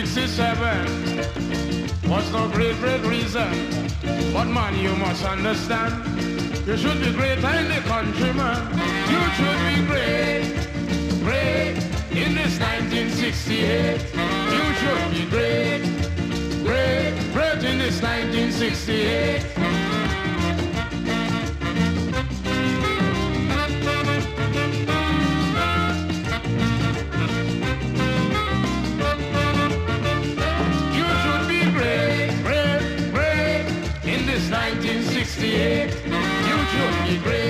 1967 was no great reason. But man, you must understand, you should be great in the country, man. You should be great in this 1968. You should be great in this 1968. You should be great in this 1968. You should be great.